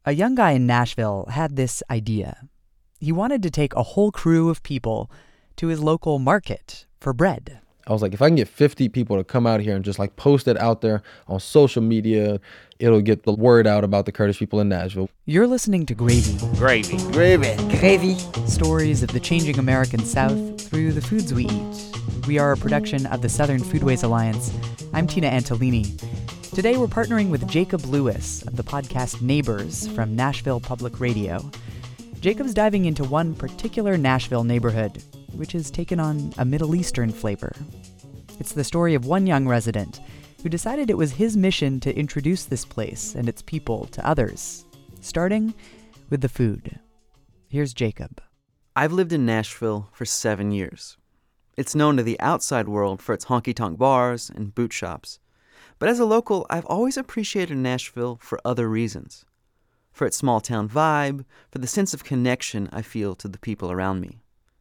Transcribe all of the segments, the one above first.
A young guy in Nashville had this idea. He wanted to take a whole crew of people to his local market for bread. I was like, if I can get 50 people to come out here and just like post it out there on social media, it'll get the word out about the Kurdish people in Nashville. You're listening to Gravy. Gravy. Gravy. Gravy. Stories of the changing American South through the foods we eat. We are a production of the Southern Foodways Alliance. I'm Tina Antolini. Today we're partnering with Jacob Lewis of the podcast Neighbors from Nashville Public Radio. Jacob's diving into one particular Nashville neighborhood, which has taken on a Middle Eastern flavor. It's the story of one young resident who decided it was his mission to introduce this place and its people to others, starting with the food. Here's Jacob. I've lived in Nashville for 7 years. It's known to the outside world for its honky-tonk bars and boot shops. But as a local, I've always appreciated Nashville for other reasons. For its small-town vibe, for the sense of connection I feel to the people around me.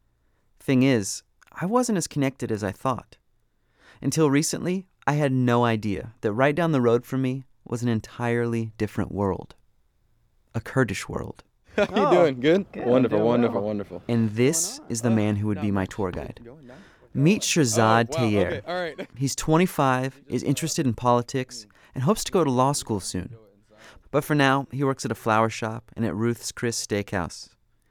Thing is, I wasn't as connected as I thought. Until recently, I had no idea that right down the road from me was an entirely different world. A Kurdish world. How you doing? Good? Wonderful. And this is the man who would be my tour guide. Meet Shirzad Tayyar. Okay, all right. He's 25, is interested in politics, and hopes to go to law school soon. But for now, he works at a flower shop and at Ruth's Chris Steakhouse.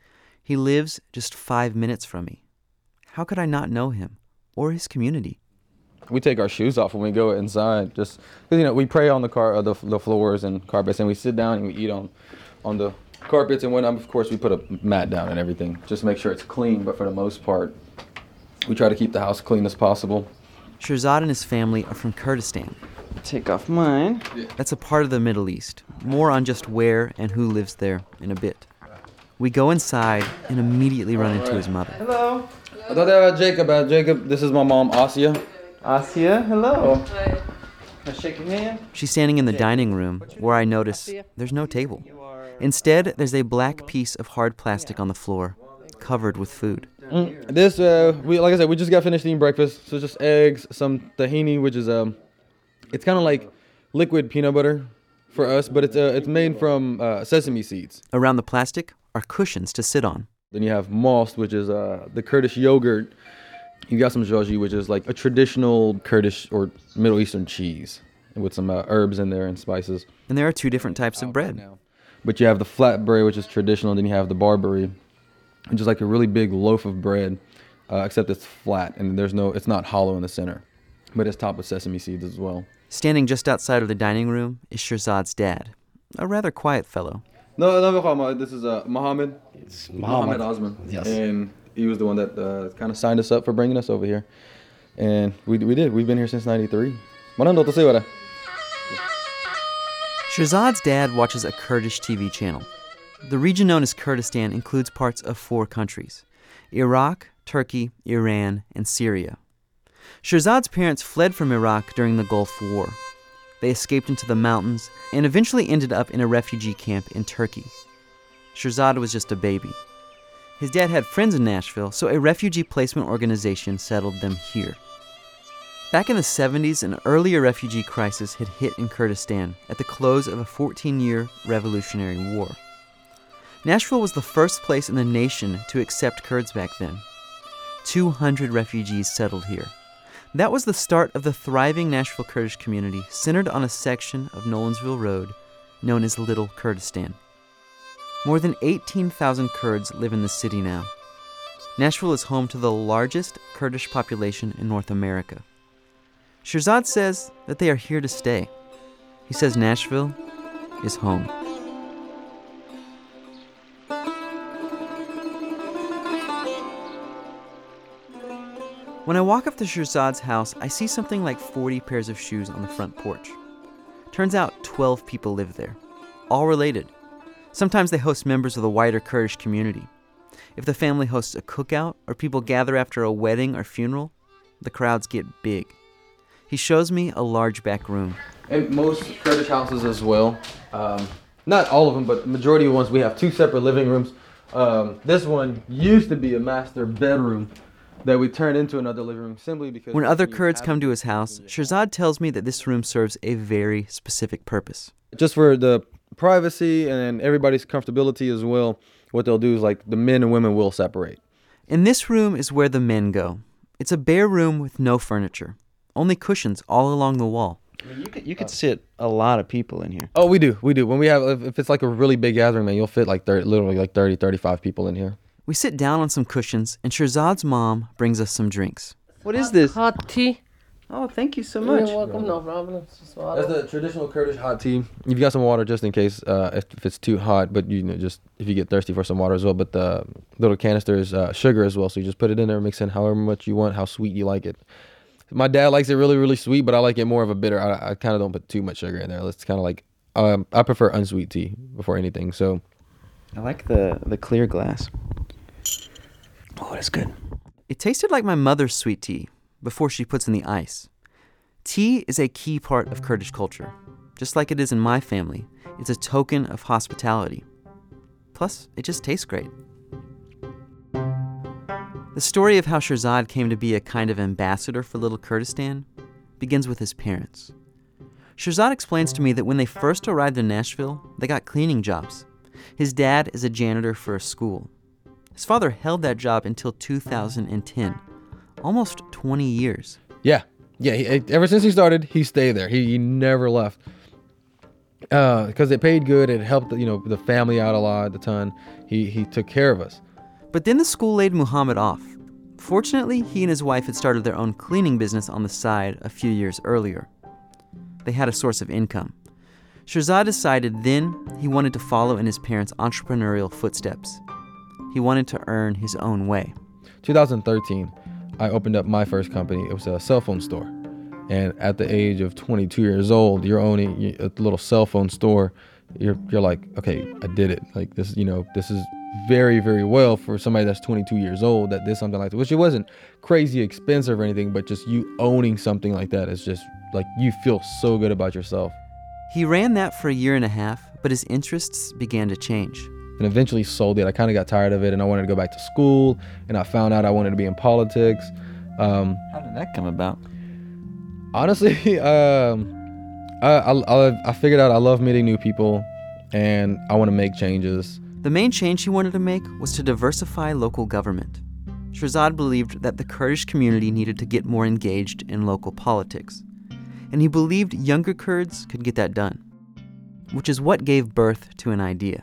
He lives just 5 minutes from me. How could I not know him or his community? We take our shoes off when we go inside, just because we pray on the floors and carpets, and we sit down and we eat on the carpets, and when of course we put a mat down and everything, just to make sure it's clean. But for the most part, we try to keep the house clean as possible. Shirzad and his family are from Kurdistan. Take off mine. That's a part of the Middle East. More on just where and who lives there in a bit. We go inside and immediately run into his mother. Hello. I thought that about Jacob. Jacob, this is my mom, Asya. Asya, hello. Hi. Can I shake your hand? She's standing in the dining room where I notice there's no table. Instead, there's a black piece of hard plastic on the floor, covered with food. This, like I said, we just got finished eating breakfast. So it's just eggs, some tahini, which is it's kind of like liquid peanut butter for us, but it's made from sesame seeds. Around the plastic are cushions to sit on. Then you have most, which is the Kurdish yogurt. You got some zhoji, which is like a traditional Kurdish or Middle Eastern cheese with some herbs in there and spices. And there are two different types of bread. But you have the flatbread, which is traditional, and then you have the barbary, which is like a really big loaf of bread, except it's flat and it's not hollow in the center, but it's topped with sesame seeds as well. Standing just outside of the dining room is Shirzad's dad, a rather quiet fellow. No, this is Mohammed. It's Mohammed Osman. Yes. And he was the one that kind of signed us up for bringing us over here. And we did. We've been here since 93. Shirzad's dad watches a Kurdish TV channel. The region known as Kurdistan includes parts of 4 countries: Iraq, Turkey, Iran, and Syria. Shirzad's parents fled from Iraq during the Gulf War. They escaped into the mountains and eventually ended up in a refugee camp in Turkey. Shirzad was just a baby. His dad had friends in Nashville, so a refugee placement organization settled them here. Back in the 70s, an earlier refugee crisis had hit in Kurdistan at the close of a 14-year revolutionary war. Nashville was the first place in the nation to accept Kurds back then. 200 refugees settled here. That was the start of the thriving Nashville Kurdish community centered on a section of Nolensville Road known as Little Kurdistan. More than 18,000 Kurds live in the city now. Nashville is home to the largest Kurdish population in North America. Shirzad says that they are here to stay. He says Nashville is home. When I walk up to Shirzad's house, I see something like 40 pairs of shoes on the front porch. Turns out 12 people live there, all related. Sometimes they host members of the wider Kurdish community. If the family hosts a cookout or people gather after a wedding or funeral, the crowds get big. He shows me a large back room. And most Kurdish houses as well, not all of them, but the majority of ones, we have 2 separate living rooms. This one used to be a master bedroom that we turned into another living room simply because... When other Kurds come to his house, Shirzad tells me that this room serves a very specific purpose. Just for the privacy and everybody's comfortability as well, what they'll do is like the men and women will separate. And this room is where the men go. It's a bare room with no furniture, only cushions all along the wall. I mean, you could sit a lot of people in here. Oh, we do. When we have, if it's like a really big gathering, man, you'll fit like literally like 30, 35 people in here. We sit down on some cushions, and Shirzad's mom brings us some drinks. What is this? Hot tea. Oh, thank you so much. You're welcome, no problem. That's the traditional Kurdish hot tea. You've got some water just in case if it's too hot, but just if you get thirsty for some water as well. But the little canister is sugar as well, so you just put it in there, mix in however much you want, how sweet you like it. My dad likes it really, really sweet, but I like it more of a bitter. I kind of don't put too much sugar in there. It's kind of like I prefer unsweet tea before anything. So I like the clear glass. Oh, that's good. It tasted like my mother's sweet tea before she puts in the ice. Tea is a key part of Kurdish culture. Just like it is in my family, it's a token of hospitality. Plus, it just tastes great. The story of how Shirzad came to be a kind of ambassador for Little Kurdistan begins with his parents. Shirzad explains to me that when they first arrived in Nashville, they got cleaning jobs. His dad is a janitor for a school. His father held that job until 2010, almost 20 years. Yeah. Ever since he started, he stayed there. He never left because it paid good. It helped the family out a lot. A ton. He took care of us. But then the school laid Muhammad off. Fortunately, he and his wife had started their own cleaning business on the side a few years earlier. They had a source of income. Shirzad decided then he wanted to follow in his parents' entrepreneurial footsteps. He wanted to earn his own way. 2013, I opened up my first company. It was a cell phone store. And at the age of 22 years old, you're owning a little cell phone store. You're like, okay, I did it. Like this is very, very well for somebody that's 22 years old that did something like that, which it wasn't crazy expensive or anything, but just you owning something like that is just like you feel so good about yourself. He ran that for a year and a half, but his interests began to change. And eventually sold it. I kind of got tired of it and I wanted to go back to school, and I found out I wanted to be in politics. How did that come about? Honestly, I figured out I love meeting new people and I want to make changes. The main change he wanted to make was to diversify local government. Shirzad believed that the Kurdish community needed to get more engaged in local politics, and he believed younger Kurds could get that done, which is what gave birth to an idea.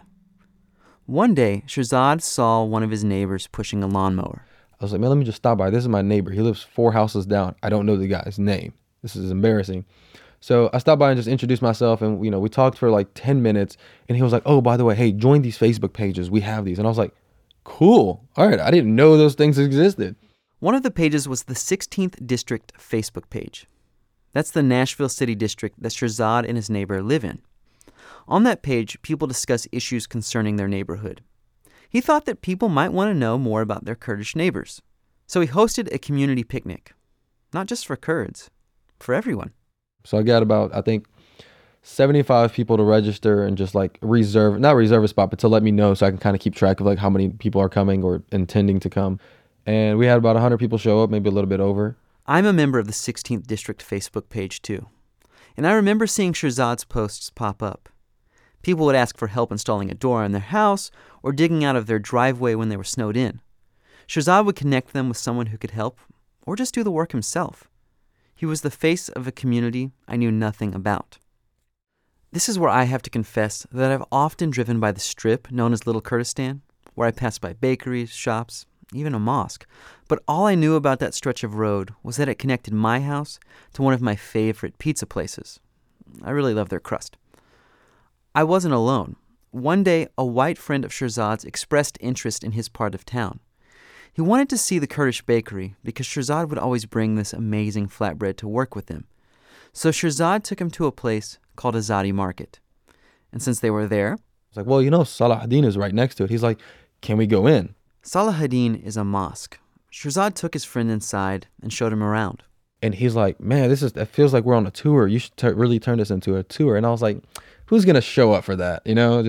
One day, Shirzad saw one of his neighbors pushing a lawnmower. I was like, man, let me just stop by. This is my neighbor. He lives 4 houses down. I don't know the guy's name. This is embarrassing. So I stopped by and just introduced myself, and we talked for like 10 minutes, and he was like, oh, by the way, hey, join these Facebook pages. We have these. And I was like, cool. All right. I didn't know those things existed. One of the pages was the 16th District Facebook page. That's the Nashville City District that Shirzad and his neighbor live in. On that page, people discuss issues concerning their neighborhood. He thought that people might want to know more about their Kurdish neighbors. So he hosted a community picnic. Not just for Kurds, for everyone. So I got about, I think, 75 people to register and just like not reserve a spot, but to let me know so I can kind of keep track of like how many people are coming or intending to come. And we had about 100 people show up, maybe a little bit over. I'm a member of the 16th District Facebook page too. And I remember seeing Shirzad's posts pop up. People would ask for help installing a door in their house or digging out of their driveway when they were snowed in. Shirzad would connect them with someone who could help or just do the work himself. He was the face of a community I knew nothing about. This is where I have to confess that I've often driven by the strip known as Little Kurdistan, where I passed by bakeries, shops, even a mosque. But all I knew about that stretch of road was that it connected my house to one of my favorite pizza places. I really love their crust. I wasn't alone. One day, a white friend of Shirzad's expressed interest in his part of town. He wanted to see the Kurdish bakery because Shirzad would always bring this amazing flatbread to work with him. So Shirzad took him to a place called Azadi Market. And since they were there... I was like, well, Salahuddin is right next to it. He's like, can we go in? Salahuddin is a mosque. Shirzad took his friend inside and showed him around. And he's like, man, it feels like we're on a tour. You should really turn this into a tour. And I was like, who's going to show up for that?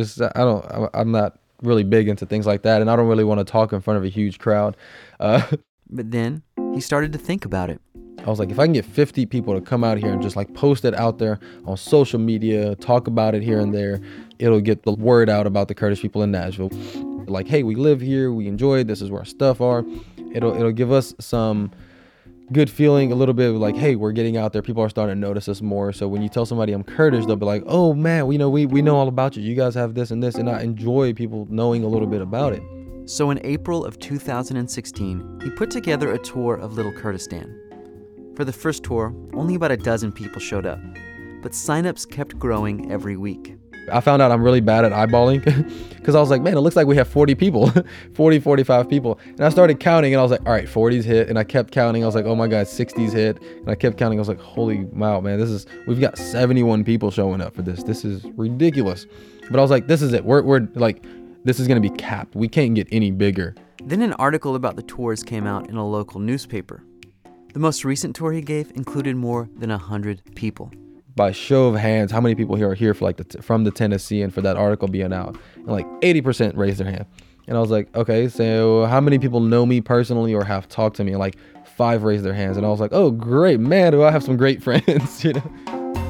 I'm not really big into things like that, and I don't really want to talk in front of a huge crowd. But then he started to think about it. I was like, if I can get 50 people to come out here and just like post it out there on social media, talk about it here and there, it'll get the word out about the Kurdish people in Nashville. Like, hey, we live here, we enjoy it, this is where our stuff are. It'll give us some good feeling, a little bit of like, hey, we're getting out there, people are starting to notice us more. So when you tell somebody I'm Kurdish, they'll be like, oh man, we know all about you, you guys have this and this, and I enjoy people knowing a little bit about it. So in April of 2016, he put together a tour of Little Kurdistan. For the first tour, only about a dozen people showed up, but signups kept growing every week. I found out I'm really bad at eyeballing because I was like, man, it looks like we have 40 people, 45 people. And I started counting and I was like, all right, 40's hit. And I kept counting. I was like, oh my God, 60's hit. And I kept counting. I was like, holy wow, man, we've got 71 people showing up for this. This is ridiculous. But I was like, this is it. We're like, this is going to be capped. We can't get any bigger. Then an article about the tours came out in a local newspaper. The most recent tour he gave included more than 100 people. By show of hands, how many people here are here for like from the Tennessee and for that article being out? And like 80% raised their hand. And I was like, okay, so how many people know me personally or have talked to me? And like 5 raised their hands. And I was like, oh great, man, do I have some great friends, you know?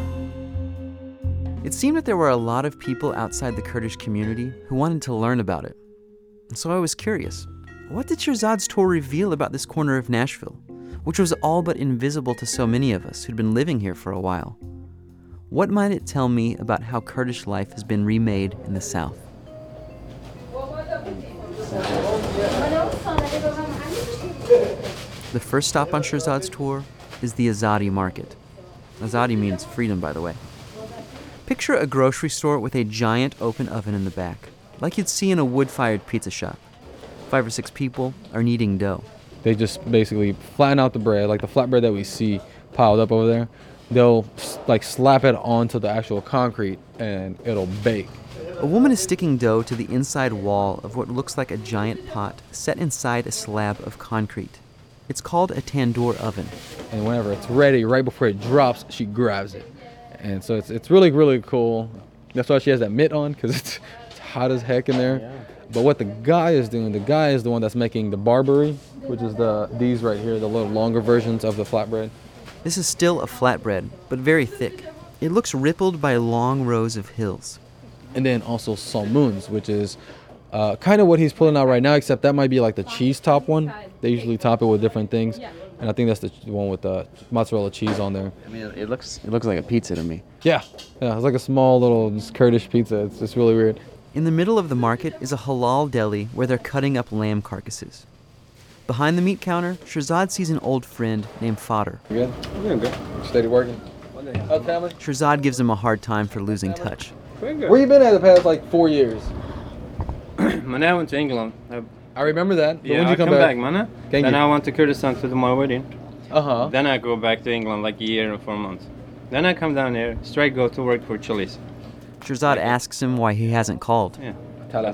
It seemed that there were a lot of people outside the Kurdish community who wanted to learn about it. And so I was curious, what did Shirzad's tour reveal about this corner of Nashville, which was all but invisible to so many of us who'd been living here for a while? What might it tell me about how Kurdish life has been remade in the South? The first stop on Shirzad's tour is the Azadi Market. Azadi means freedom, by the way. Picture a grocery store with a giant open oven in the back, like you'd see in a wood-fired pizza shop. 5 or 6 people are kneading dough. They just basically flatten out the bread, like the flatbread that we see piled up over there. They'll like slap it onto the actual concrete and it'll bake. A woman is sticking dough to the inside wall of what looks like a giant pot set inside a slab of concrete. It's called a tandoor oven. And whenever it's ready, right before it drops, she grabs it. And so it's really, really cool. That's why she has that mitt on, because it's hot as heck in there. Yeah. But what the guy is doing, the guy is the one that's making the Barbary, which is these right here, the little longer versions of the flatbread. This is still a flatbread, but very thick. It looks rippled by long rows of hills. And then also salmoons, which is kind of what he's pulling out right now, except that might be like the cheese top one. They usually top it with different things. And I think that's the one with the mozzarella cheese on there. I mean, it looks like a pizza to me. Yeah, it's like a small little Kurdish pizza. It's just really weird. In the middle of the market is a halal deli where they're cutting up lamb carcasses. Behind the meat counter, Shirzad sees an old friend named Fodder. You good? I'm doing good. Steady working. How's family? Shirzad gives him a hard time for losing touch. Where you been at the past like 4 years? Man, I went to England. I remember that. But Yeah, when'd you come back? man. Thank Then you. I went to Kurdistan to do my wedding. Uh-huh. Then I go back to England like a year and 4 months. Then I come down here, straight go to work for Chili's. Shirzad asks him why he hasn't called. Yeah. I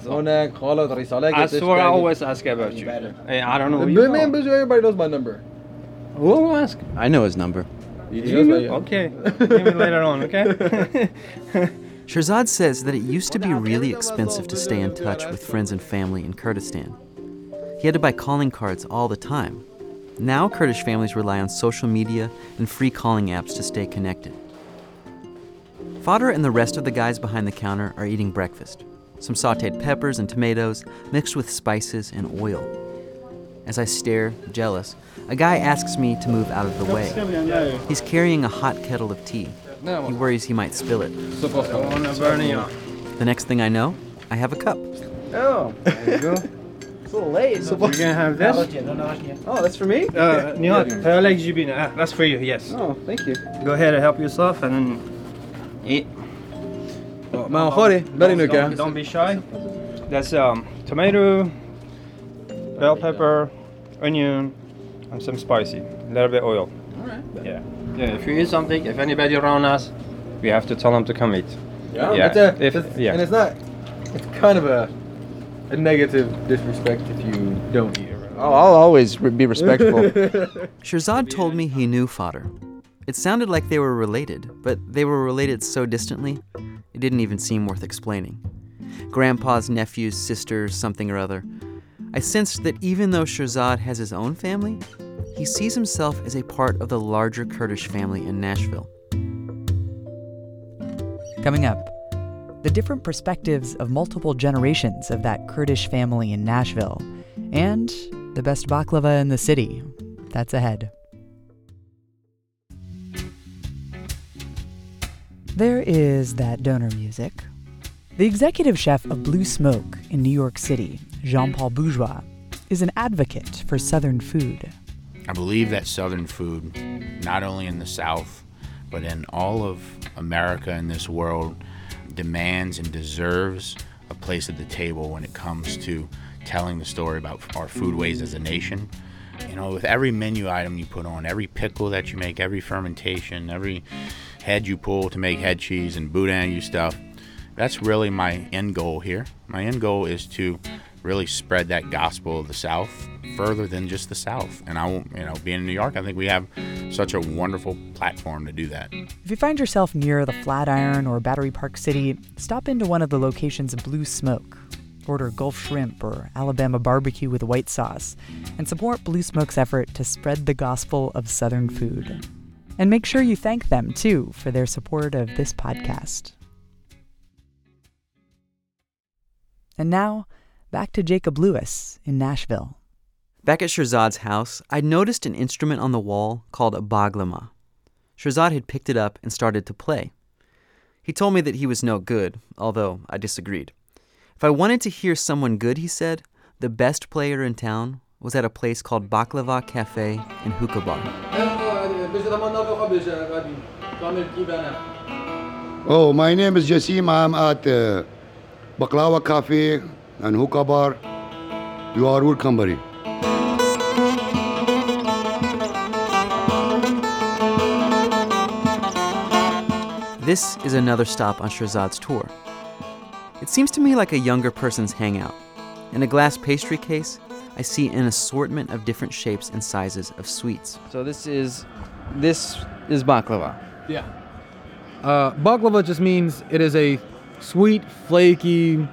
swear I always ask about you. Hey, I don't know who you Man, know. everybody knows my number. Who will ask? I know his number. You know? Okay. Maybe later on, okay? Shirzad says that it used to be really expensive to stay in touch with friends and family in Kurdistan. He had to buy calling cards all the time. Now Kurdish families rely on social media and free calling apps to stay connected. Fodder and the rest of the guys behind the counter are eating breakfast. Some sautéed peppers and tomatoes mixed with spices and oil. As I stare, jealous, a guy asks me to move out of the way. He's carrying a hot kettle of tea. He worries he might spill it. The next thing I know, I have a cup. Oh, there you go. It's a little late. You're gonna have this? Oh, that's for me? Nihat, that's for you, yes. Oh, thank you. Go ahead and help yourself and then eat. Don't be shy. That's tomato, bell pepper, onion, and some spicy. A little bit oil. Alright. Yeah. Yeah, if you eat something, if anybody around us, we have to tell them to come eat. Yeah. Yeah. And it's not. It's kind of a negative disrespect if you don't eat around. Oh, I'll always be respectful. Shirzad told me he knew Fodder. It sounded like they were related, but they were related so distantly, it didn't even seem worth explaining. Grandpa's nephew's sister, something or other. I sensed that even though Shirzad has his own family, he sees himself as a part of the larger Kurdish family in Nashville. Coming up, the different perspectives of multiple generations of that Kurdish family in Nashville, and the best baklava in the city. That's ahead. There is that donor music. The executive chef of Blue Smoke in New York City, Jean-Paul Bourgeois, is an advocate for Southern food. I believe that Southern food, not only in the South, but in all of America and this world, demands and deserves a place at the table when it comes to telling the story about our foodways as a nation. You know, with every menu item you put on, every pickle that you make, every fermentation, every head you pull to make head cheese and boudin you stuff, that's really my end goal here. My end goal is to really spread that gospel of the South further than just the South. And I won't, being in New York, I think we have such a wonderful platform to do that. If you find yourself near the Flatiron or Battery Park City, stop into one of the locations of Blue Smoke. Order Gulf Shrimp or Alabama barbecue with white sauce, and support Blue Smoke's effort to spread the gospel of Southern food. And make sure you thank them, too, for their support of this podcast. And now, back to Jacob Lewis in Nashville. Back at Shirzad's house, I'd noticed an instrument on the wall called a baglama. Shirzad had picked it up and started to play. He told me that he was no good, although I disagreed. If I wanted to hear someone good, he said, the best player in town was at a place called Baklava Cafe in Hookah Bar. Oh, my name is Jassim. I'm at Baklava Cafe and Hookah Bar. You are welcome, buddy. This is another stop on Shirzad's tour. It seems to me like a younger person's hangout. In a glass pastry case, I see an assortment of different shapes and sizes of sweets. So this is baklava. Yeah. Baklava just means it is a sweet, flaky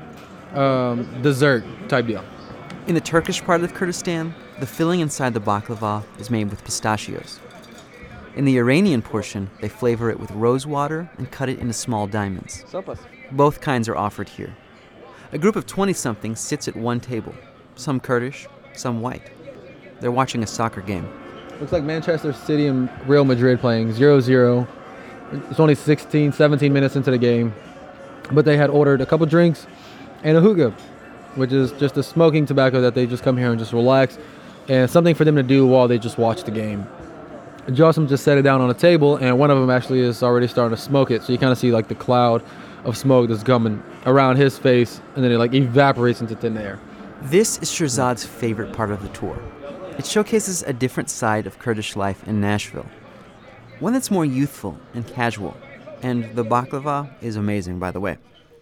dessert type deal. In the Turkish part of Kurdistan, the filling inside the baklava is made with pistachios. In the Iranian portion, they flavor it with rose water and cut it into small diamonds. Both kinds are offered here. A group of 20-somethings sits at one table, some Kurdish, some white. They're watching a soccer game. Looks like Manchester City and Real Madrid playing 0-0. It's only 17 minutes into the game. But they had ordered a couple drinks and a hookah, which is just a smoking tobacco that they just come here and just relax, and something for them to do while they just watch the game. Jassim just set it down on a table, and one of them actually is already starting to smoke it. So you kind of see like the cloud of smoke that's coming around his face, and then it like evaporates into thin air. This is Shirzad's favorite part of the tour. It showcases a different side of Kurdish life in Nashville, one that's more youthful and casual. And the baklava is amazing, by the way.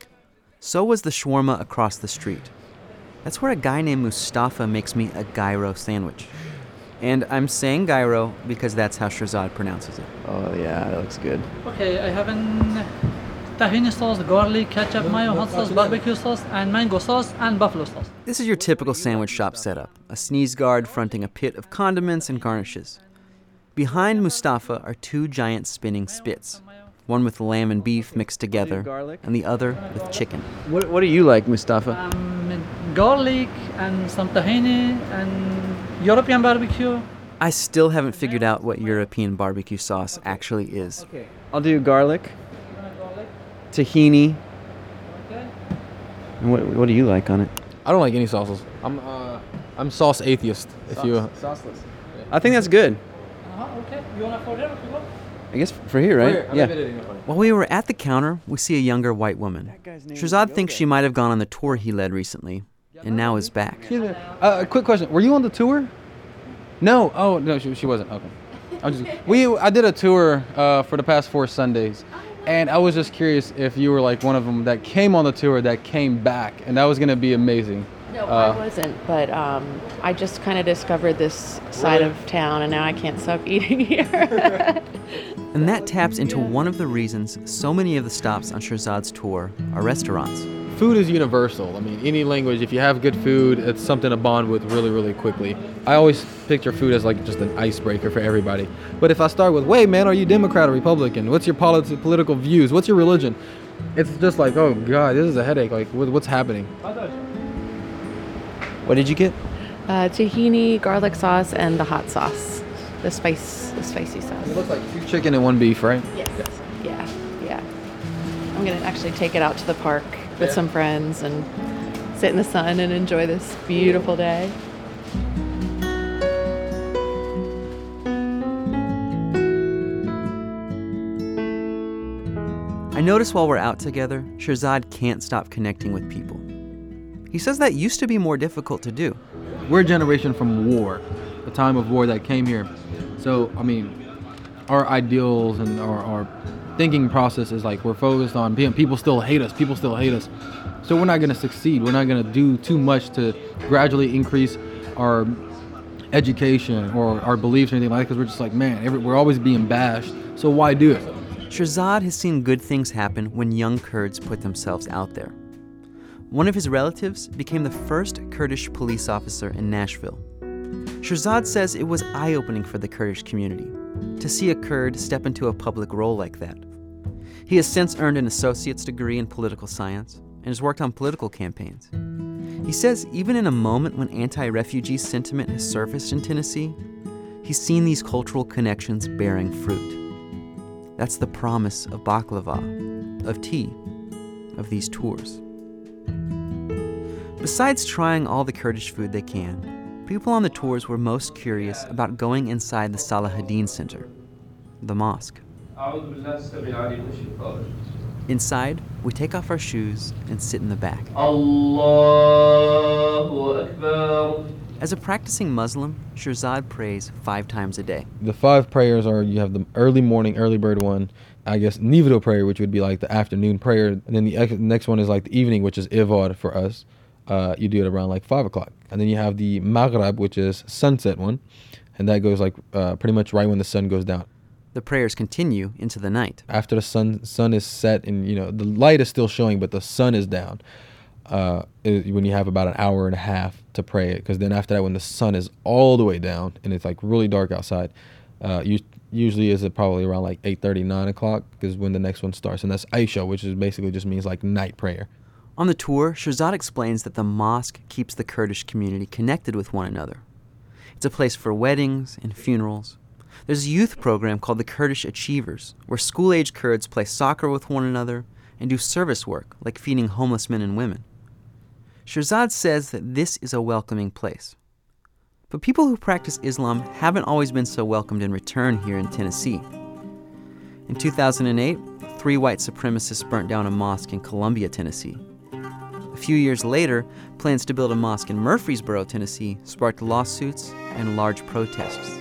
So was the shawarma across the street. That's where a guy named Mustafa makes me a gyro sandwich. And I'm saying gyro because that's how Shirzad pronounces it. Oh yeah, that looks good. Okay, I have an tahini sauce, garlic, ketchup, mayo, hot sauce, barbecue sauce, and mango sauce, and buffalo sauce. This is your typical sandwich shop setup. A sneeze guard fronting a pit of condiments and garnishes. Behind Mustafa are two giant spinning spits. One with lamb and beef mixed together, and the other with chicken. What do you like, Mustafa? Garlic and some tahini and European barbecue. I still haven't figured out what European barbecue sauce actually is. Okay, I'll do garlic, tahini. And what do you like on it? I don't like any sauces. I'm sauce atheist. Sauceless. I think that's good. Okay, you want to for here? I guess for here, right? Yeah. While we were at the counter, we see a younger white woman. Shirzad thinks she might have gone on the tour he led recently, and now is back. Quick question. Were you on the tour? No. Oh, no, she wasn't. Okay. I did a tour for the past 4 Sundays, and I was just curious if you were like one of them that came on the tour that came back, and that was going to be amazing. No, I wasn't, but I just kind of discovered this side of town, and now I can't stop eating here. And that taps into one of the reasons so many of the stops on Shirzad's tour are restaurants. food is universal. I mean, any language, if you have good food, it's something to bond with really, really quickly. I always picture food as like just an icebreaker for everybody. But if I start with, wait, man, are you Democrat or Republican? What's your political views? What's your religion? It's just like, oh, God, this is a headache. Like, what's happening? What did you get? Tahini, garlic sauce, and the hot sauce, the spicy sauce. It looks like 2 chicken and 1 beef, right? Yes. Yeah. I'm gonna actually take it out to the park with some friends and sit in the sun and enjoy this beautiful day. I notice while we're out together, Shirzad can't stop connecting with people. He says that used to be more difficult to do. We're a generation from war, a time of war that came here. So, I mean, our ideals and our thinking process is like we're focused on people still hate us. So we're not going to succeed. We're not going to do too much to gradually increase our education or our beliefs or anything like that, because we're just like, man, we're always being bashed. So why do it? Shirzad has seen good things happen when young Kurds put themselves out there. One of his relatives became the first Kurdish police officer in Nashville. Shirzad says it was eye-opening for the Kurdish community to see a Kurd step into a public role like that. He has since earned an associate's degree in political science and has worked on political campaigns. He says even in a moment when anti-refugee sentiment has surfaced in Tennessee, he's seen these cultural connections bearing fruit. That's the promise of baklava, of tea, of these tours. Besides trying all the Kurdish food they can, people on the tours were most curious about going inside the Salahuddin Center, the mosque. Inside, we take off our shoes and sit in the back. Allahu Akbar. As a practicing Muslim, Shirzad prays 5 times a day. The 5 prayers are, you have the early morning, early bird one, I guess Nivdo prayer, which would be like the afternoon prayer. And then the next one is like the evening, which is Ivad for us. You do it around like 5 o'clock. And then you have the Maghrib, which is sunset one. And that goes like pretty much right when the sun goes down. The prayers continue into the night. After the sun is set and, the light is still showing, but the sun is down, when you have about an hour and a half to pray it. Because then after that, when the sun is all the way down and it's like really dark outside, usually is it probably around like 8:30, 9 o'clock is when the next one starts. And that's Aisha, which is basically just means like night prayer. On the tour, Shirzad explains that the mosque keeps the Kurdish community connected with one another. It's a place for weddings and funerals. There's a youth program called the Kurdish Achievers, where school-age Kurds play soccer with one another and do service work like feeding homeless men and women. Shirzad says that this is a welcoming place. But people who practice Islam haven't always been so welcomed in return here in Tennessee. In 2008, 3 white supremacists burnt down a mosque in Columbia, Tennessee. A few years later, plans to build a mosque in Murfreesboro, Tennessee, sparked lawsuits and large protests.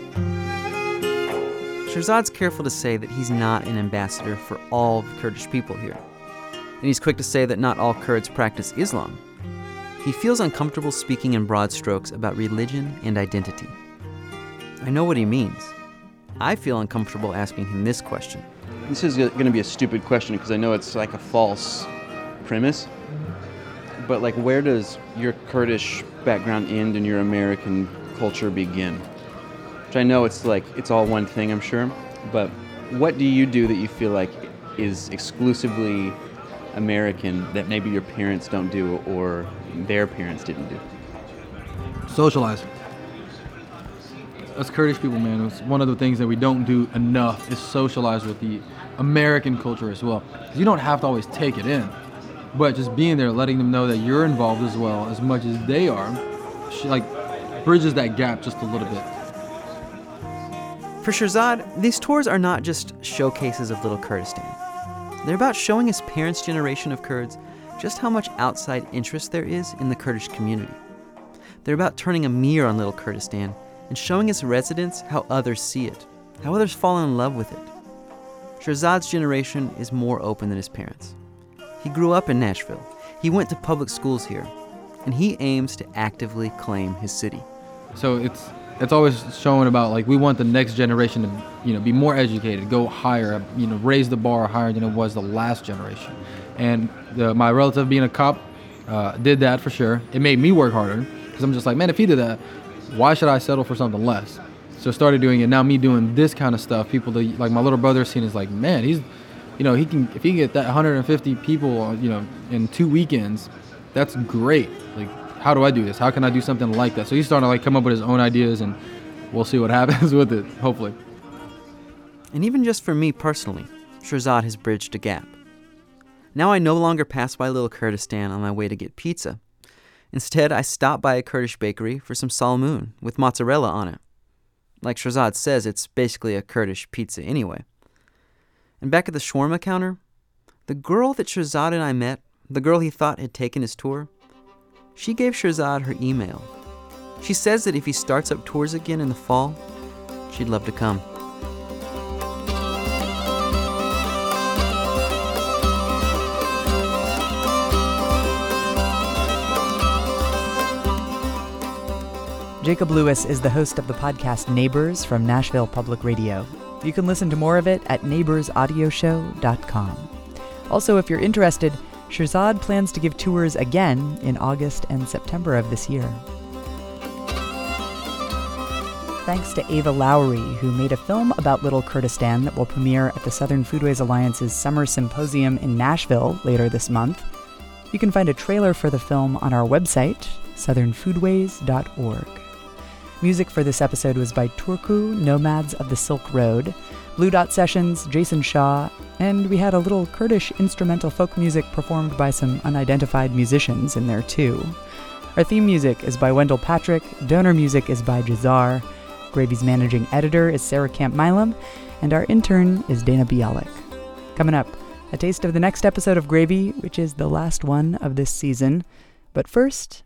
Shirzad's careful to say that he's not an ambassador for all the Kurdish people here. And he's quick to say that not all Kurds practice Islam. He feels uncomfortable speaking in broad strokes about religion and identity. I know what he means. I feel uncomfortable asking him this question. This is going to be a stupid question because I know it's like a false premise. But like, where does your Kurdish background end and your American culture begin? Which I know it's all one thing, I'm sure. But what do you do that you feel like is exclusively American that maybe your parents don't do or their parents didn't do? Socialize. Us Kurdish people, man, it's one of the things that we don't do enough is socialize with the American culture as well. 'Cause you don't have to always take it in, but just being there, letting them know that you're involved as well as much as they are, bridges that gap just a little bit. For Shirzad, these tours are not just showcases of Little Kurdistan. They're about showing his parents' generation of Kurds just how much outside interest there is in the Kurdish community. They're about turning a mirror on Little Kurdistan and showing its residents how others see it, how others fall in love with it. Shirzad's generation is more open than his parents. He grew up in Nashville. He went to public schools here, and he aims to actively claim his city. So it's always showing about we want the next generation to be more educated, go higher, raise the bar higher than it was the last generation. And my relative being a cop, Did that for sure. It made me work harder because I'm just like, man, if he did that, why should I settle for something less? So started doing it. Now me doing this kind of stuff, people like my little brother seen is like, man, he's, he can, if he can get that 150 people, in 2 weekends, that's great. Like, how do I do this? How can I do something like that? So he's starting to like come up with his own ideas, and we'll see what happens with it, hopefully. And even just for me personally, Shirzad has bridged a gap. Now I no longer pass by Little Kurdistan on my way to get pizza. Instead, I stop by a Kurdish bakery for some salmoon with mozzarella on it. Like Shirzad says, it's basically a Kurdish pizza anyway. And back at the shawarma counter, the girl that Shirzad and I met, the girl he thought had taken his tour, she gave Shirzad her email. She says that if he starts up tours again in the fall, she'd love to come. Jacob Lewis is the host of the podcast Neighbors from Nashville Public Radio. You can listen to more of it at neighborsaudioshow.com. Also, if you're interested, Shirzad plans to give tours again in August and September of this year. Thanks to Ava Lowry, who made a film about Little Kurdistan that will premiere at the Southern Foodways Alliance's Summer Symposium in Nashville later this month. You can find a trailer for the film on our website, southernfoodways.org. Music for this episode was by Turku, Nomads of the Silk Road, Blue Dot Sessions, Jason Shaw, and we had a little Kurdish instrumental folk music performed by some unidentified musicians in there too. Our theme music is by Wendell Patrick, donor music is by Jazar, Gravy's managing editor is Sarah Camp-Milam, and our intern is Dana Bialik. Coming up, a taste of the next episode of Gravy, which is the last one of this season. But first...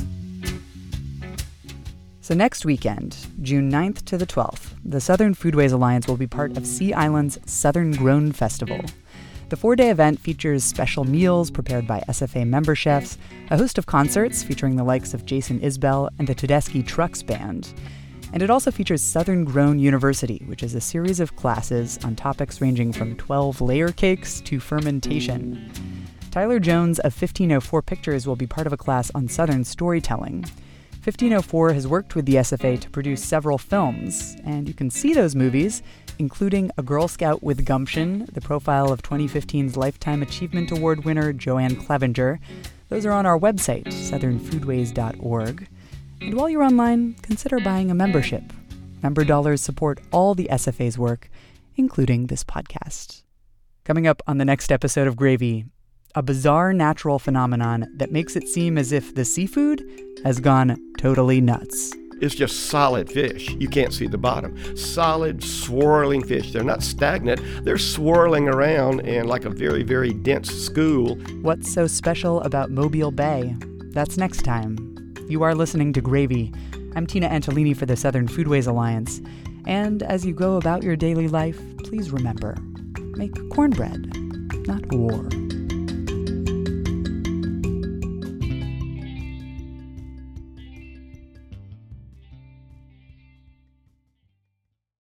So next weekend, June 9th to the 12th, the Southern Foodways Alliance will be part of Sea Island's Southern Grown Festival. The 4-day event features special meals prepared by SFA member chefs, a host of concerts featuring the likes of Jason Isbell and the Tedeschi Trucks Band. And it also features Southern Grown University, which is a series of classes on topics ranging from 12 layer cakes to fermentation. Tyler Jones of 1504 Pictures will be part of a class on Southern storytelling. 1504 has worked with the SFA to produce several films, and you can see those movies, including A Girl Scout with Gumption, the profile of 2015's Lifetime Achievement Award winner Joanne Clevenger. Those are on our website, southernfoodways.org. And while you're online, consider buying a membership. Member dollars support all the SFA's work, including this podcast. Coming up on the next episode of Gravy, a bizarre natural phenomenon that makes it seem as if the seafood has gone totally nuts. It's just solid fish. You can't see the bottom. Solid, swirling fish. They're not stagnant. They're swirling around in like a very, very dense school. What's so special about Mobile Bay? That's next time. You are listening to Gravy. I'm Tina Antolini for the Southern Foodways Alliance. And as you go about your daily life, please remember, make cornbread, not war.